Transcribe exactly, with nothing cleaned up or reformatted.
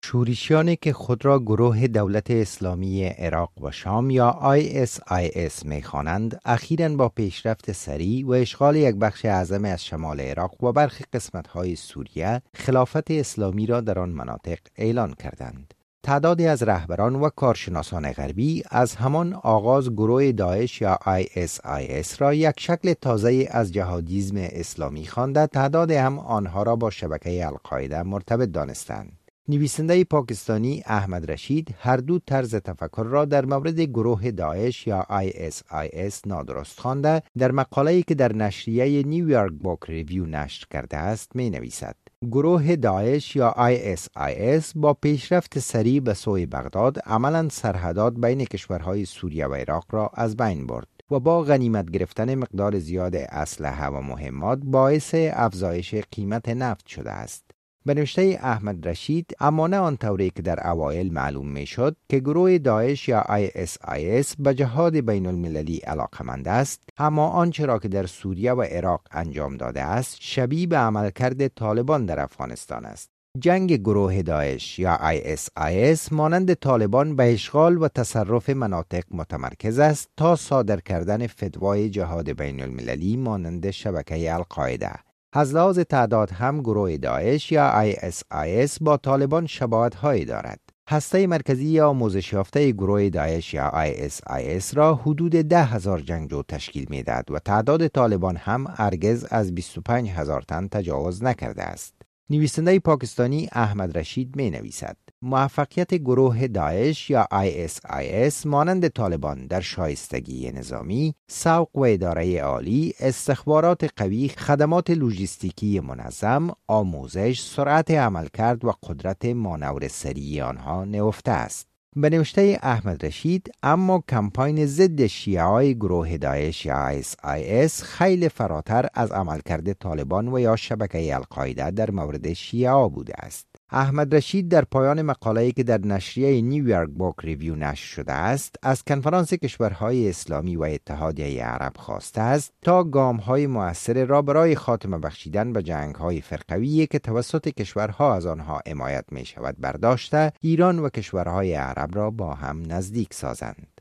شورشیانی که خود را گروه دولت اسلامی عراق و شام یا آی اس آی اس می‌خوانند، اخیراً با پیشرفت سریع و اشغال یک بخش اعظم از شمال عراق و برخی قسمت‌های سوریه، خلافت اسلامی را در آن مناطق اعلان کردند. تعدادی از رهبران و کارشناسان غربی از همان آغاز گروه داعش یا آی اس آی اس را یک شکل تازه از جهادیسم اسلامی خوانده، تعداد هم آنها را با شبکه القاعده مرتبط دانستند. نویسنده پاکستانی احمد رشید هر دو طرز تفکر را در مورد گروه داعش یا آی اس آی اس نادرست خوانده، در مقاله‌ای که در نشریه نیویورک بوک ریویو نشر کرده است می نویسد: گروه داعش یا آی اس آی اس با پیشرفت سریع به سوی بغداد عملاً سرحدات بین کشورهای سوریه و عراق را از بین برد و با غنیمت گرفتن مقدار زیاد اسلحه و مهمات باعث افزایش قیمت نفت شده است. به نوشته احمد رشید، اما نه آنطوری که در اوایل معلوم می شد که گروه داعش یا آی اس آی اس به جهاد بین المللی علاقمند است، اما آنچه را که در سوریه و عراق انجام داده است شبیه به عملکرد طالبان در افغانستان است. جنگ گروه داعش یا آی اس آی اس مانند طالبان به اشغال و تصرف مناطق متمرکز است تا صادر کردن فتوای جهاد بین المللی مانند شبکه القاعده. از لحاظ تعداد هم گروه داعش یا آی اس آی اس با طالبان شباهت‌هایی دارد. هسته مرکزی یا آموزش یافته گروه داعش یا آی اس آی اس را حدود ده هزار جنگجو تشکیل می‌دهد و تعداد طالبان هم هرگز از بیست و پنج هزار تن تجاوز نکرده است. نویسنده پاکستانی احمد رشید می نویسد: موفقیت گروه داعش یا آی اس آی اس مانند طالبان در شایستگی نظامی، سوق و اداره عالی، استخبارات قوی، خدمات لوجستیکی منظم، آموزش، سرعت عملکرد و قدرت مانور سریع آنها نهفته است. به نوشته احمد رشید، اما کمپاین ضد شیعه‌های گروه داعش یا آی اس آی اس خیلی فراتر از عملکرد طالبان و یا شبکه القاعده در مورد شیعه بوده است. احمد رشید در پایان مقاله‌ای که در نشریه نیویورک بوک ریویو نشر شده است، از کنفرانس کشورهای اسلامی و اتحادیه عرب خواسته است تا گام‌های مؤثر را برای خاتمه بخشیدن به جنگ‌های فرقوی که توسط کشورها از آنها حمایت می‌شود برداشته، ایران و کشورهای عرب را با هم نزدیک سازند.